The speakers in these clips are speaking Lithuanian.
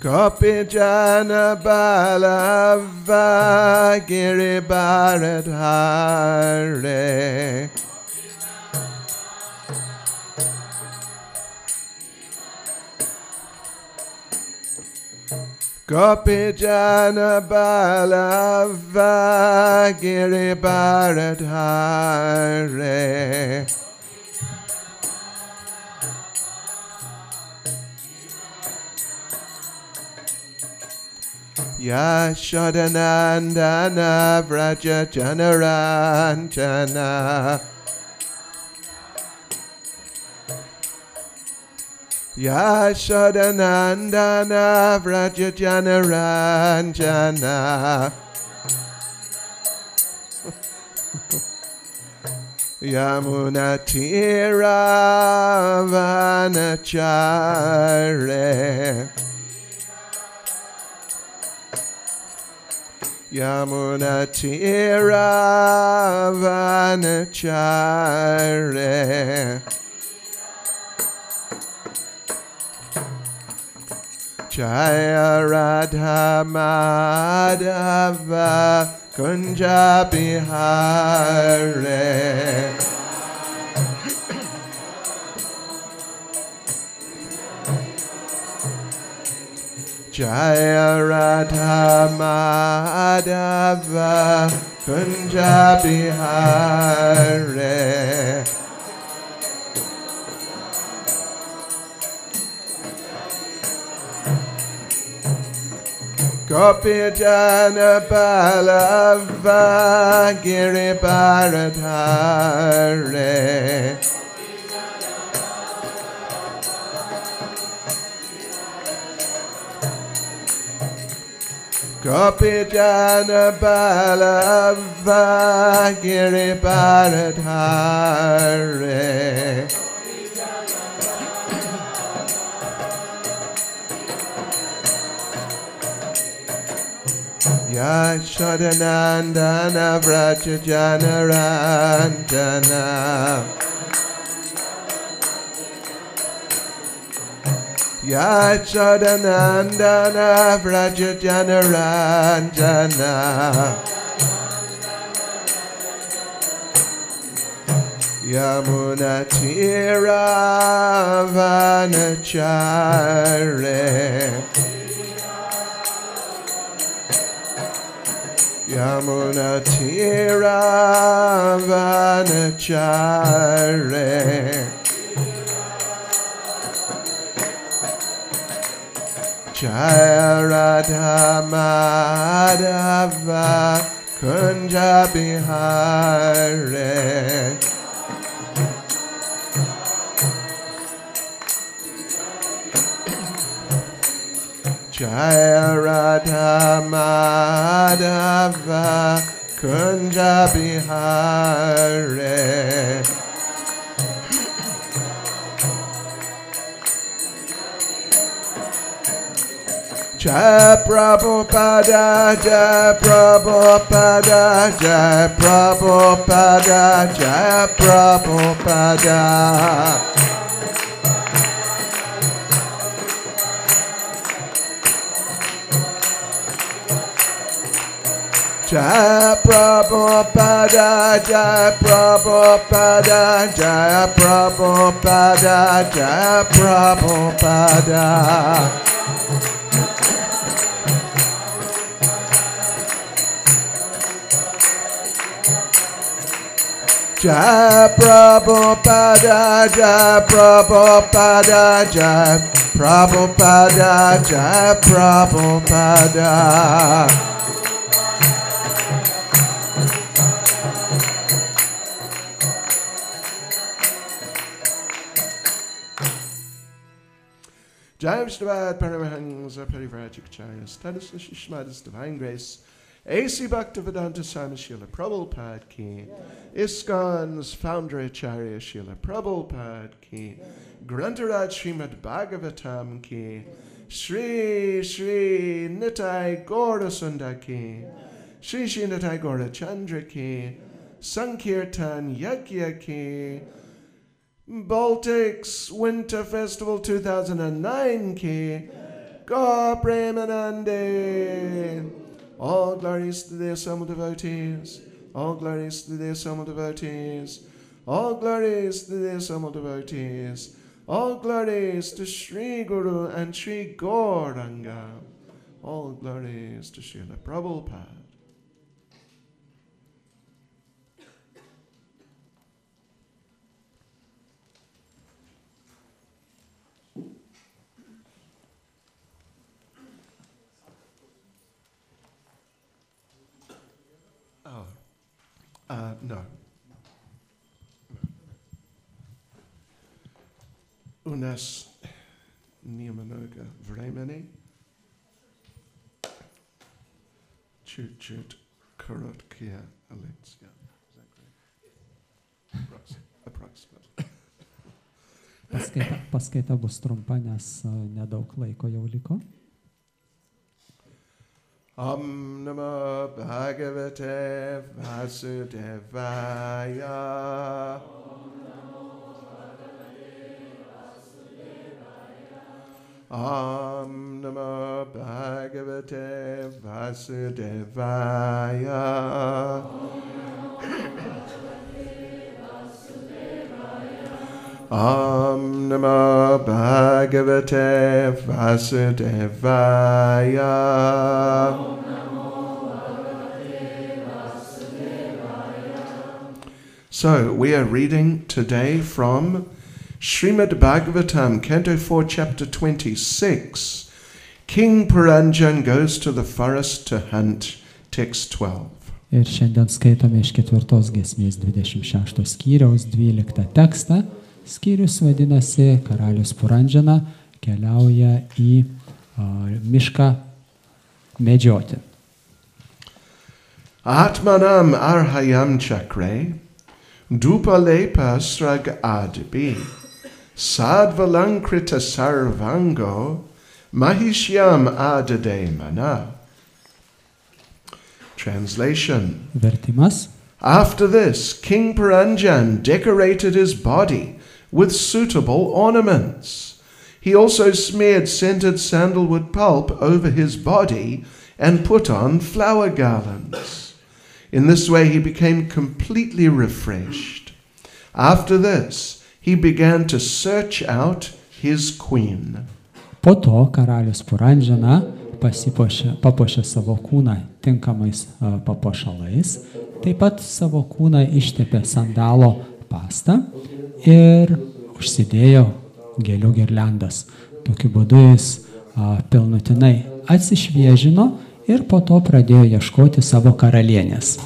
Kopi jana balava giri baradhare. Gopi jana balava giri baradhare. Yashodanandana vraja janaranjana. Yashodanandana vraja janaranjana. Yamuna tiravanachare. Yamuna tiravanachare. Jaya Radha Madhava Kunja Bihare. Jaya Radha Madhava Kunja Bihare. Gopi jana balava giri baradhare. Gopi jana balava giri baradhare. Yashodanandana vraja janaranjana. Yashodanandana vraja janaranjana. Yamuna tiravanachare. Yamuna tiravanachare. Jaya Radha Madhava Kunja Bihare. Jaya Radha Madhava Kunja Bihare. Jai Prabhupada, Jai Prabhupada, Jai Prabhupada, Jai Prabhupada. Jai Prabhupada, Jai Prabhupada, Jai Prabhupada, Jai Prabhupada. Jai Prabhupada, Jai Prabhupada, Jai Prabhupada, Jai Prabhupada. Jai Vishnuvad Paramahansa Parivrajikacharya Status Shishmadas Divine Grace A.C. Bhaktivedanta Swami Srila Prabhupada Ki ISKCON's founder Acharya Srila Prabhupada Ki Grantaraj Srimad Bhagavatam Ki Shri Shri Nitai Gaura Sunda Ki Shri Shri Nitai Gaura Chandra Ki Sankirtan Yajna Ki Baltics Winter Festival 2009 Ki Ga Premanande. All glories to the assembled devotees. All glories to the assembled devotees. All glories to the assembled devotees. All glories to Sri Guru and Sri Gauranga. All glories to Srila Prabhupada. No. Unas Niyamanoga Vremeni Chut Korotkia Alexia. Is that correct? Approximately. Paskaita bus trumpa, nes nedaug laiko jau liko. Om Namo Bhagavate Vasudevaya. Om Namo Bhagavate Vasudevaya. Om Namo Bhagavate Vasudevaya. So, we are reading today from Srimad Bhagavatam, Canto 4, Chapter 26. King Puranjan goes to the forest to hunt, text 12. Ir šiandien skaitome iš 4 giesmės 26 skyriaus 12 tekstą. Skyrius vadinasi Karalius Puranjana keliauja į mišką medžioti. Atmanam arhayam chakre, dupalepa srag adbi, sadvalankrita sarvango, mahishyam adade mana. Translation. Vertimas. After this, King Puranjan decorated his body with suitable ornaments. He also smeared scented sandalwood pulp over his body and put on flower garlands. In this way he became completely refreshed. After this, he began to search out his queen. Po to karalius Puranjana papuošė savo kūną tinkamais papuošalais, taip pat savo kūną ištepė sandalo pastą ir užsidėjo gėlių girliandas. Tokiu būdu jis pilnutinai atsišviežino ir po to pradėjo ieškoti savo karalienės.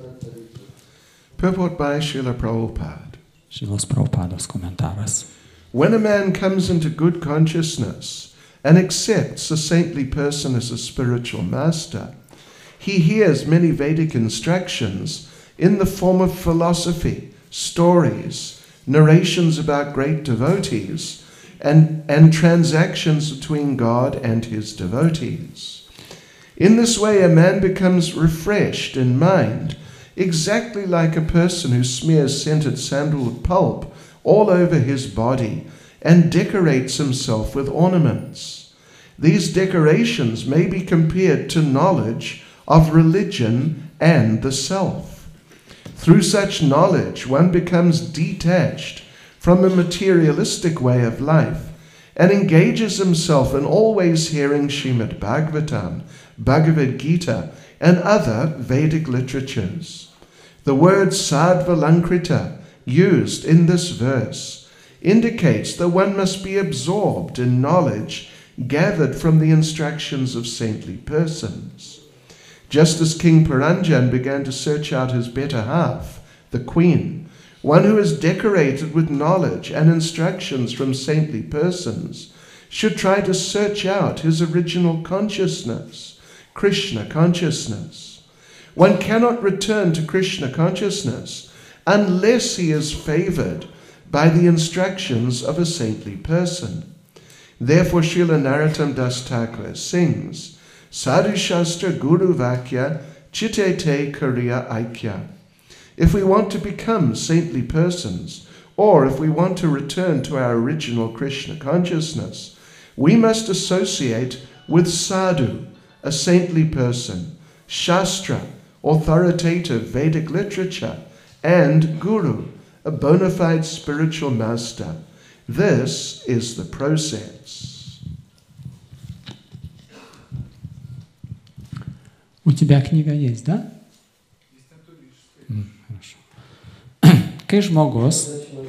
Purport by Srila Prabhupada. Srilos Prabhupados komentaras. When a man comes into good consciousness and accepts a saintly person as a spiritual master, he hears many Vedic instructions in the form of philosophy, stories, narrations about great devotees, and transactions between God and his devotees. In this way, a man becomes refreshed in mind, exactly like a person who smears scented sandalwood pulp all over his body and decorates himself with ornaments. These decorations may be compared to knowledge of religion and the self. Through such knowledge, one becomes detached from a materialistic way of life and engages himself in always hearing Srimad Bhagavatam, Bhagavad Gita, and other Vedic literatures. The word sadvalankrita, used in this verse, indicates that one must be absorbed in knowledge gathered from the instructions of saintly persons. Just as King Puranjan began to search out his better half, the queen, one who is decorated with knowledge and instructions from saintly persons, should try to search out his original consciousness, Krishna consciousness. One cannot return to Krishna consciousness unless he is favored by the instructions of a saintly person. Therefore, Srila Narottam Das Thakur sings, Sadhu Shastra Guru Vakya Chitte Te Kariya Aikya. If we want to become saintly persons, or if we want to return to our original Krishna consciousness, we must associate with sadhu, a saintly person, shastra, authoritative Vedic literature, and guru, a bona fide spiritual master. This is the process. У тебя книга есть, да? Хорошо. Kai žmogus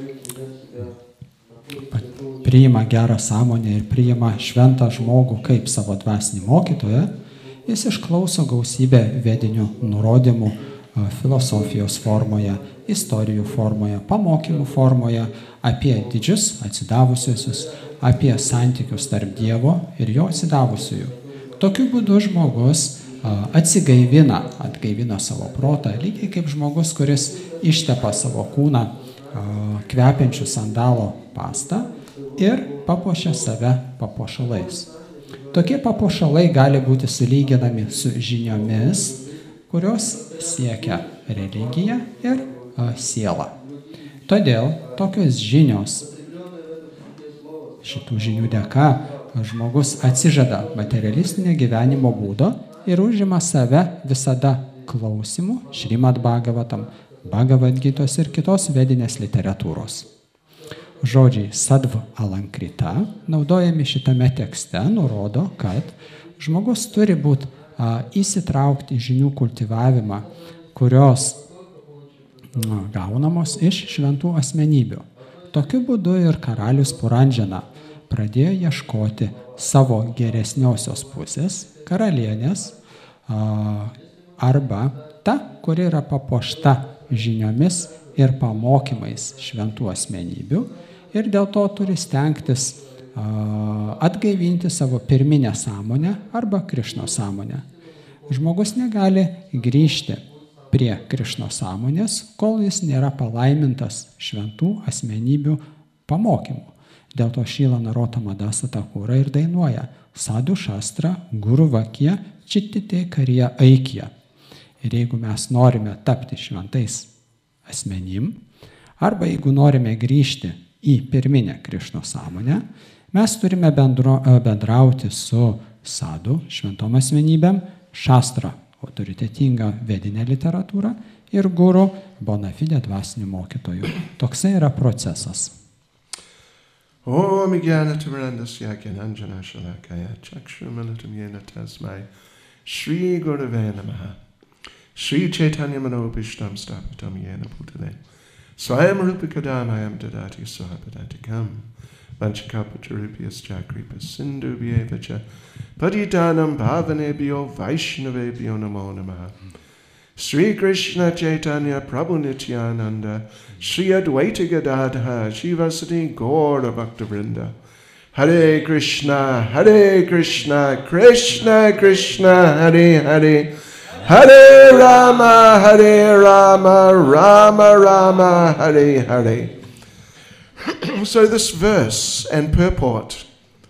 priima gerą sąmonę ir priima šventą žmogų kaip savo dvasinį mokytoją, jis išklauso gausybę vedinių nurodymų filosofijos formoje, istorijų formoje, pamokymų formoje apie didžius atsidavusiusius, apie santykius tarp Dievo ir jo atsidavusiųjų. Tokiu būdu žmogus atgaivina savo protą, lygiai kaip žmogus, kuris ištepa savo kūną kvepiančių sandalo pastą ir papuošia save papuošalais. Tokie papuošalai gali būti sulyginami su žiniomis, kurios siekia religiją ir sielą. Todėl tokios žinios, šitų žinių dėka, žmogus atsižada materialistinio gyvenimo būdo ir užima save visada klausimu Šrimad Bhagavatam, Bhagavad Gitos ir kitos vedinės literatūros. Žodžiai sadv alankrita, naudojami šitame tekste, nurodo, kad žmogus turi būti įsitraukti į žinių kultivavimą, kurios gaunamos iš šventų asmenybių. Tokiu būdu ir karalius Purandžana pradėjo ieškoti savo geresniosios pusės, karalienės, arba ta, kuri yra papuošta žiniomis ir pamokymais šventų asmenybių ir dėl to turi stengtis atgaivinti savo pirminę sąmonę arba Krišno sąmonę. Žmogus negali grįžti prie Krišno sąmonės, kol jis nėra palaimintas šventų asmenybių pamokymų. Dėl to Šrila Narottama Dasa Thakura ir dainuoja Sadhu Shastra Guru Vakya Chittite Karya Aikya. Ir jeigu mes norime tapti šventais asmenim, arba jeigu norime grįžti į pirminę Krišno sąmonę, mes turime bendrauti su sadhu, šventom asmenybėm, šastra, autoritetinga vedinė literatūra ir guru, bona fide dvasinių mokytojų. Toksai yra procesas. Om Jnana-timirandasya Gyananjana Shalakaya Chakshurmilitam Yena Tasmai Shri Gurave Namaha Shri Chaitanya Manobishtam Stapitam Yena Bhutale Swayam Rupikadamayam Dadati Sahapadantikam Vanchakapacharupias Chakripas Sindhu Vyevacha Patitanam Bhavanebhyo Vaishnavebhyo Namo Namaha Sri Krishna Chaitanya Prabhu Nityananda Sri Advaita Gadadha Shivasati Gaura Bhaktavrinda Hare Krishna, Krishna Krishna, Hare Hare Hare Rama, Rama Rama, Hare Hare. So this verse and purport,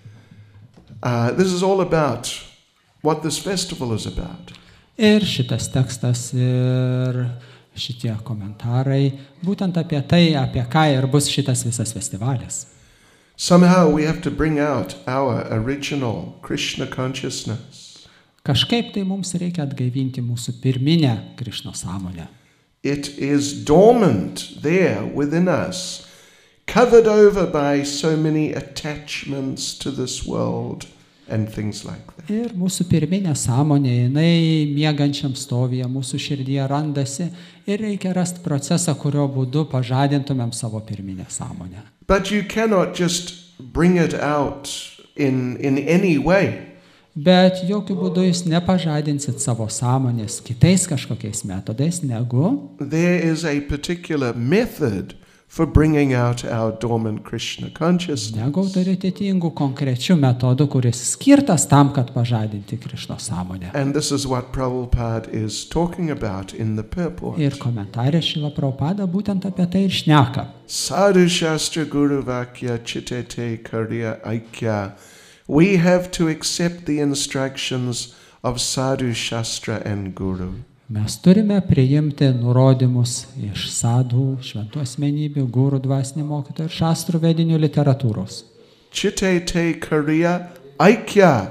this is all about what this festival is about. Ir šitas tekstas ir šitie komentarai būtent apie tai, apie ką ir bus šitas visas festivalis. Somehow we have to bring out our original Krishna consciousness. Kažkaip tai mums reikia atgaivinti mūsų pirminę Krišno sąmonę. It is dormant there within us, covered over by so many attachments to this world and things like that. Ir mūsų pirminė sąmonė, jinai miegančiam stovyje, mūsų širdyje randasi ir reikia rasti procesą, kurio būdu pažadintumėm savo pirminę sąmonę. But you cannot just bring it out in any way. Bet jokių būdų jūs nepažadinsit savo sąmonės kitais kažkokiais metodais, negu there is a particular method for bringing out our dormant Krishna consciousness. Negu autoritetingų konkrečių metodų, kuris skirtas tam, kad pažadinti Krišno sąmonę. And this is what Prabhupada is talking about in the purport. Ir komentarė Šrila Prabhupada būtent apie tai ir šneka. Sadhu Shastra Guru Vakya Chittete Karya Aikya. We have to accept the instructions of Sadhu Shastra and Guru. Mes turime priimti nurodymus iš sadhų, šventų asmenybių, gurų, dvasinių mokytojų ir šastrų vedinių literatūros. Chittete Karya Aikya.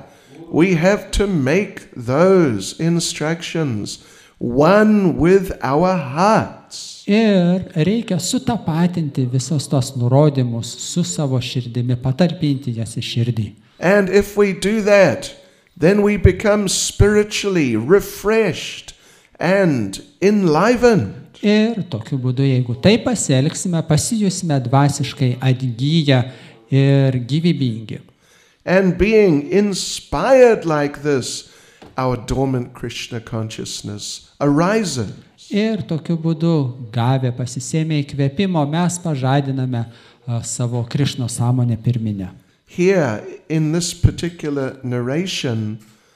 we have to make those instructions one with our hearts. Ir reikia sutapatinti visos tos nurodymus su savo širdimi, patalpinti jas į širdį. And if we do that, then we become spiritually refreshed and enlivened. Ir tokiu būdu, jeigu taip pasielgsime, pasijusime dvasiškai atgyję ir gyvybingi. And being inspired like this, our dormant Krishna consciousness arises. Ir tokiu būdu, gavę pasisėmę įkvėpimo, mes pažadiname savo Krišnos sąmonę pirminę. Here, in this particular narration,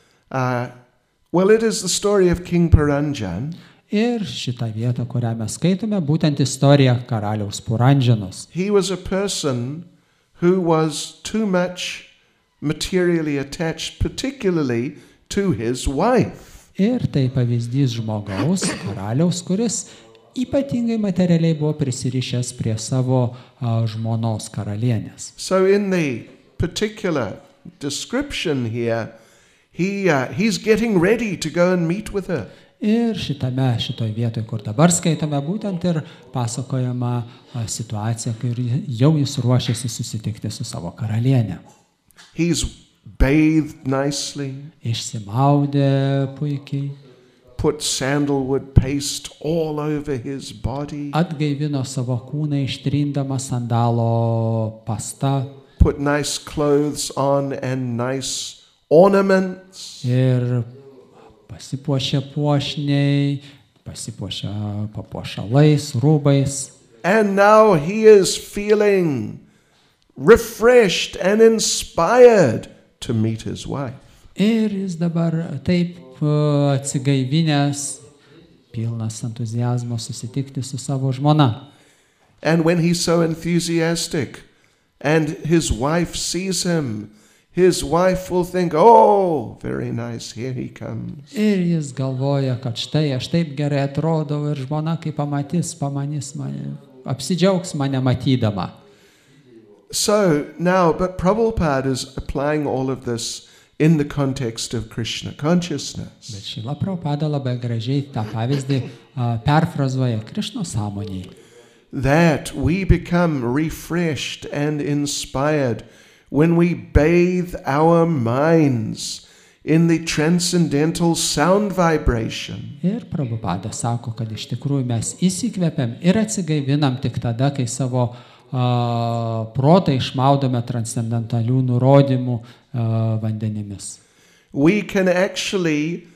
it is the story of King Puranjan. Ir šitą vietą, kurią mes skaitome, būtent istorija karaliaus Purandžanos. He was a person who was too much materially attached, particularly to his wife. Ir tai pavyzdys žmogaus, karaliaus, kuris ypatingai materialiai buvo prisirišęs prie savo žmonos karalienės. So in the particular description here, he's getting ready to go and meet with her. Ir šitoj vietoje, kur dabar skaitome, būtent ir pasakojama situacija, kai jau jis ruošiasi susitikti su savo karalienė. He's bathed nicely. Išsimaudė puikiai. Put sandalwood paste all over his body. Atgaivino savo kūną ištrindama sandalo pasta. Put nice clothes on and nice ornaments. Ir pasipuošė puošniai, pasipuošė papuošalais, rūbais. And now he is feeling refreshed and inspired to meet his wife. Ir jis dabar taip atsigaivinęs, pilnas entuziazmo susitikti su savo žmona. And when he's so enthusiastic and his wife sees him, his wife will think, oh, very nice, here he comes. Ir jis galvoja, kad štai aš taip gerai atrodau ir žmona, kai pamanys mane, apsidžiaugs mane matydama. So now, but Prabhupada is applying all of this in the context of Krishna consciousness. Bet Šrila Prabhupada labai gražiai tą pavyzdį perfrazuoja Krišnos sąmonėje. That we become refreshed and inspired when we bathe our minds in the transcendental sound vibration. Ir Prabhupada sako, kad iš tikrųjų mes įsikvepiam ir atsigaivinam tik tada, kai savo protą išmaudome transcendentalių nurodymų vandenimis. We can actually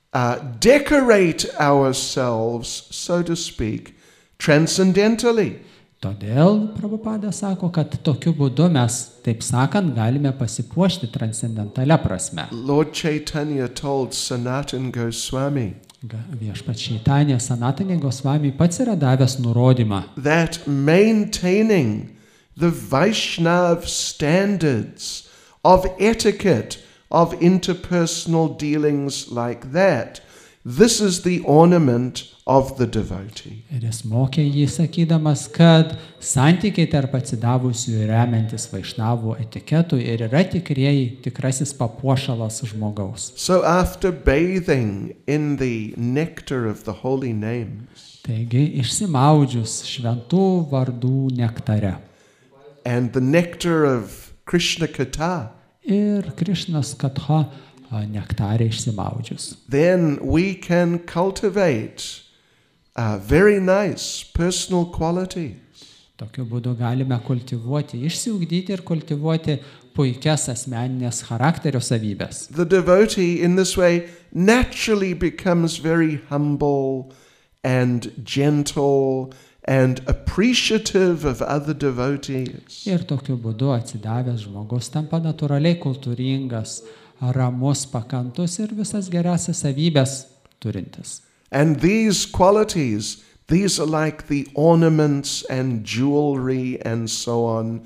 decorate ourselves, so to speak, transcendentally. Todėl Prabhupada sako, kad tokiu būdu mes, taip sakant, galime pasipuošti transcendentalia prasme. Lord Chaitanya told Sanatana Goswami, Viešpats Čaitanija Sanatana Goswami pats yra davęs nurodymą, that maintaining the Vaishnav standards of etiquette, of interpersonal dealings like that, this is the ornament of the devotee. Ir jis mokė jį sakydamas, kad santykiai tarp atsidavusių remiantis Vaišnavų etiketų ir yra tikrasis papuošalas žmogaus. So after bathing in the nectar of the holy names, Taigi išsimaudžius šventų vardų nektare and the nectar of Krishna Katha, ir Krišnos katha nektarė išsimaudžius, then we can cultivate very nice personal qualities. tokiu būdu galime kultivuoti, išsiugdyti ir kultivuoti puikias asmeninės charakterio savybės. The devotee in this way naturally becomes very humble and gentle and appreciative of other devotees. Ir tokiu būdu atsidavęs žmogus tampa natūraliai kultūringas, ramus, pakantus ir visas gerasias savybės turintis. And these qualities, these are like the ornaments and jewelry and so on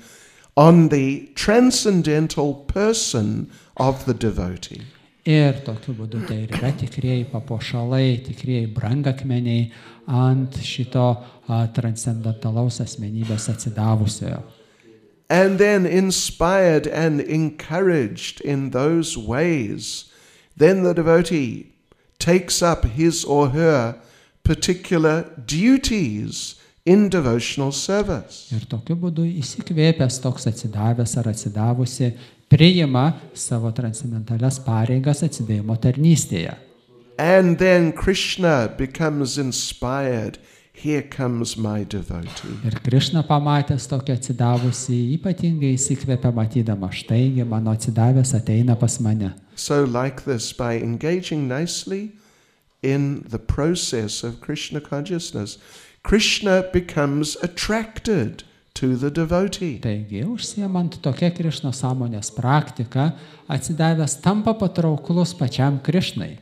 the transcendental person of the devotee. Ir tokiu būdu tai yra tikrieji papuošalai, tikrieji brangakmeniai ant šito transcendentalaus asmenybės atsidavusiojo. And then inspired and encouraged in those ways, then the devotee takes up his or her particular duties in devotional service. Ir tokiu būdu įsikvėpęs toks atsidavęs ar atsidavusi priima savo transcendentalias pareigas atsidavimo tarnystėje. And then Krishna becomes inspired. Here comes my devotee. Ir Krišna pamatęs tokį atsidavusi, ypatingai įsikvėpia matydama, štaigi mano atsidavęs ateina pas mane. So like this, by engaging nicely in the process of Krishna consciousness, Krishna becomes attracted to the devotee. Taigi, užsiemant tokia Krišno sąmonės praktika, atsidavęs tampa patrauklus pačiam Krišnai.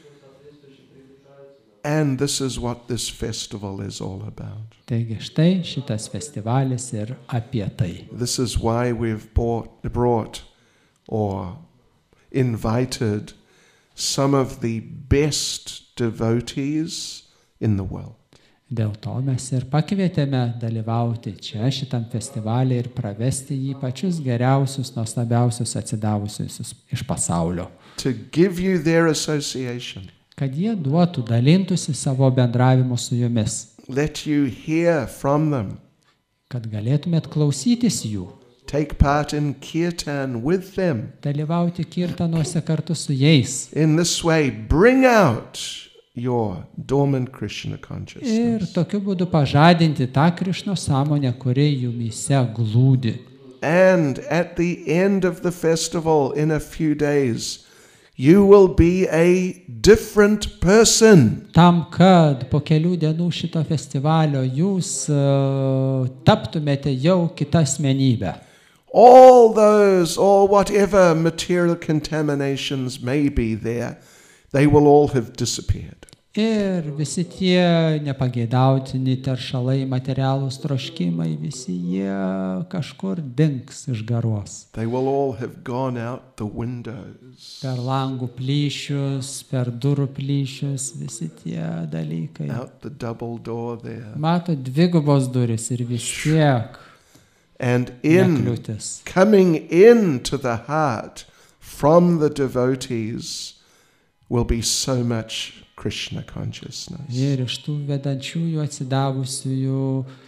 And this is what this festival is all about. Taigi, štai šitas festivalis ir apie tai. This is why we've brought or invited some of the best devotees in the world. Dėl to mes ir pakvietėme dalyvauti čia šitam festivalį ir pravesti jį pačius geriausius, nuostabiausius atsidavusius iš pasaulio. To give you their association. Kad jie duotų, dalintųsi savo bendravimu su jumis. Let you hear from them. Kad galėtumėt klausytis jų. Take part in kirtan with them. Dalyvauti kirtanuose kartu su jais. In this way, bring out your dormant Krishna consciousness. Ir tokiu būdu pažadinti tą Krišno sąmonę, kuri jumyse glūdi. And at the end of the festival, in a few days, you will be a different person. Tam, kad po kelių dienų šito festivalio jūs taptumėte jau kitą asmenybę. All those, or whatever material contaminations may be there, they will all have disappeared. Ir visi tie nepageidautini teršalai, materialūs troškimai, visi jie kažkur dings iš garos. They will all have gone out the windows. Per langų plyšius, per durų plyšius, visi tie dalykai. Out the double door there. Mato dvigubos duris ir vis tiek And in nekliūtis. coming into the heart from the devotees will be so much Krishna consciousness. Ir iš tų vedančiųjų atsidavusiųjų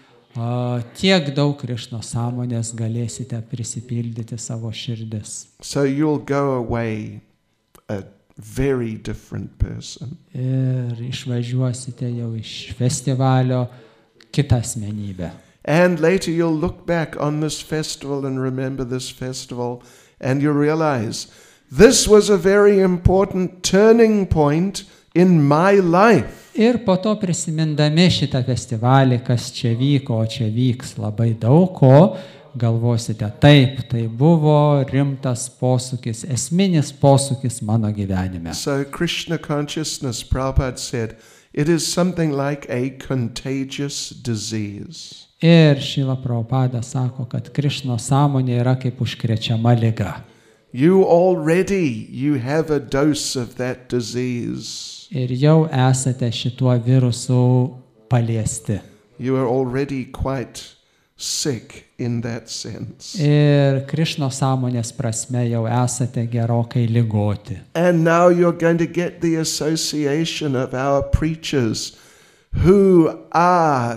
tiek daug Krišno sąmonės galėsite prisipildyti savo širdis. So you'll go away a very different person. Ir išvažiuosite jau iš festivalio kitą asmenybę. And later you'll look back on this festival and remember this festival, and you'll realize this was a very important turning point in my life. Ir po to prisimindami šitą festivalį, kas čia vyko, o čia vyks labai daug ko, galvosite, taip, tai buvo rimtas posūkis, esminis posūkis mano gyvenime. So Krishna consciousness, Prabhupada said, it is something like a contagious disease. Ir Šrila Prabhupada sako, kad Krišno sąmonė yra kaip užkrečiama liga. You have a dose of that disease. Ir jau esate šituo virusu paliesti. You are already quite sick in that sense. Ir Krišno sąmonės prasme jau esate gerokai ligoti. And now you're going to get the association of our preachers who are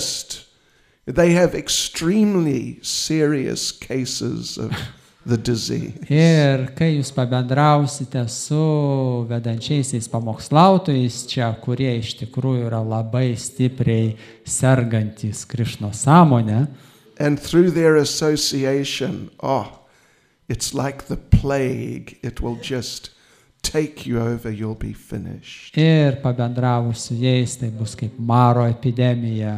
they have extremely serious cases of the disease. Ir kai jūs pabendrausite su vedančiaisiais pamokslautojais čia, kurie iš tikrųjų yra labai stipriai sergantys Krišno sąmonę, and through their association, it's like the plague. It will just take you over, you'll be finished. ir pabendravus su jais, tai bus kaip maro epidemija,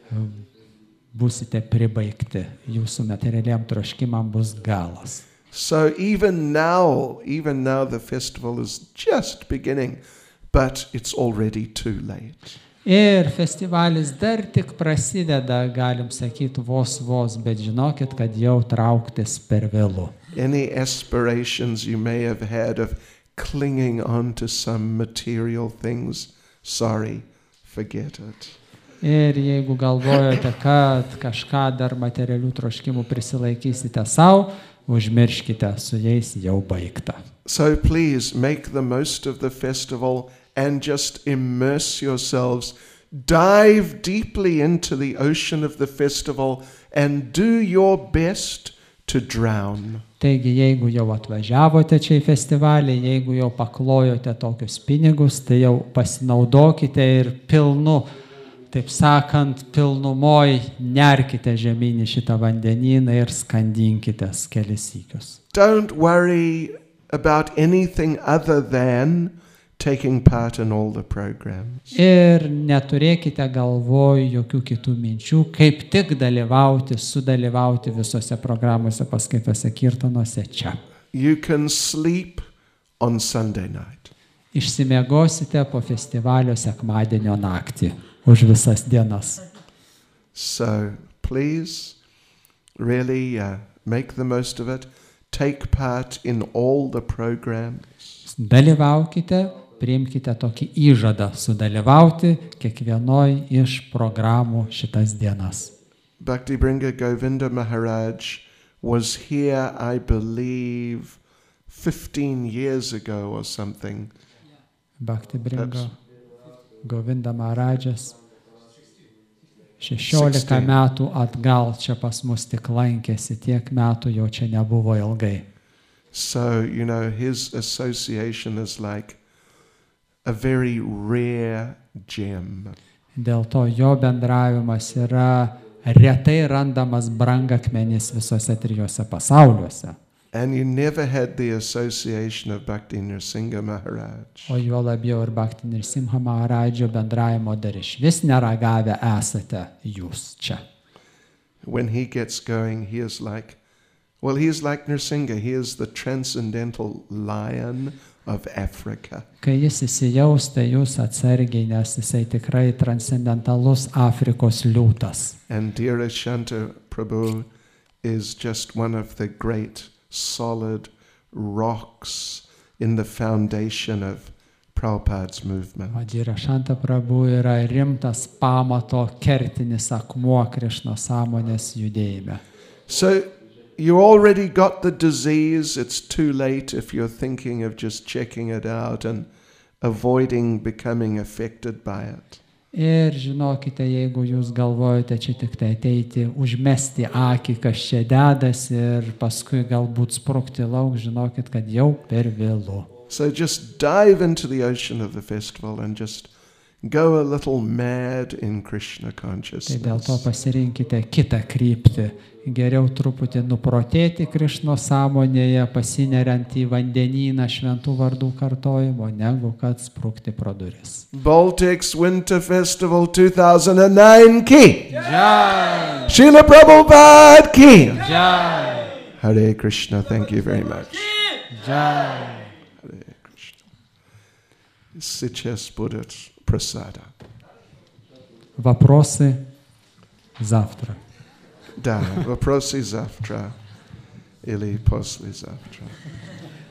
būsite pribaigti, jūsų materialiam troškimam bus galas. So even now the festival is just beginning, but it's already too late. Ir festivalis dar tik prasideda, galim sakyti, vos, bet žinokit, kad jau trauktis per vėlu. Any aspirations you may have had of clinging on to some material things, sorry, forget it. Ir jeigu galvojate, kad kažką dar materialių troškimų prisilaikysite savo, užmirškite, su jais jau baigta. So please make the most of the festival and just immerse yourselves. Dive deeply into the ocean of the festival and do your best to drown. Taigi, jeigu jau atvažiavote čia į festivalį, jeigu jau paklojote tokius pinigus, tai jau pasinaudokite ir pilnu, taip sakant, pilnumoj nerkite žemyn į šitą vandenyną ir skandinkitės kelis sykius. Don't worry about anything other than taking part in all the programs. Ir neturėkite galvoj jokių kitų minčių, kaip tik dalyvauti, sudalyvauti visose programuose, paskaitose, kirtanuose čia. You can sleep on Sunday night. Išsimiegosite po festivalio sekmadienio naktį už visas dienas. So please really make the most of it. Take part in all the programs. Dalyvaukite, priimkite tokį įžadą sudalyvauti kiekvienoj iš programų šitas dienas. Bhakti Bhringa Govinda Maharaj was here, I believe, 15 years ago or something. Bhakti Bhringa Govinda Maharaj'as 16 metų atgal čia pas mus tik lankėsi, tiek metų jau čia nebuvo ilgai. So, his association is like a very rare gem. Dėl to jo bendravimas yra retai randamas brangakmenis visose trijose pasauliuose. And you never had the association of Bhakti Nrsimha Maharaj. O juo labiau ir Bhakti Nrsimha Maharaj'o bendravimo dar iš vis neragavę esate jūs čia. When he gets going, he is like Nrsimha. He is the transcendental lion of Africa. Kai jis įsijaus, tai jūs atsargiai, nes jisai tikrai transcendentalus Afrikos liūtas. And Dhira Shanta Prabhu is just one of the great solid rocks in the foundation of Prabhupada's movement. O Dhira Shanta Prabhu yra rimtas pamato kertinis akmuo Krišnos sąmonės judėjime. So you already got the disease. It's too late if you're thinking of just checking it out and avoiding becoming affected by it. Ir žinokite, jeigu jūs galvojate čia tik tai ateiti, užmesti akį, kas čia dedas ir paskui galbūt sprukti lauk, žinokit, kad jau per vėlu. So just dive into the ocean of the festival and just go a little mad in Krishna consciousness. Tai dėl to pasirinkite kitą kryptį. Geriau truputį nuprotėti Krišnos sąmonėje, pasineriant į vandenyną šventų vardų kartojimo, negu kad sprukti pro duris. Baltics Winter Festival 2009 ki! Jai! Srila Prabhupada ki! Jai! Hare Krishna, thank you very much. Jai! Hare Krishna. Сейчас будет прасада. Вопросы завтра. Да, вопросы завтра или послезавтра.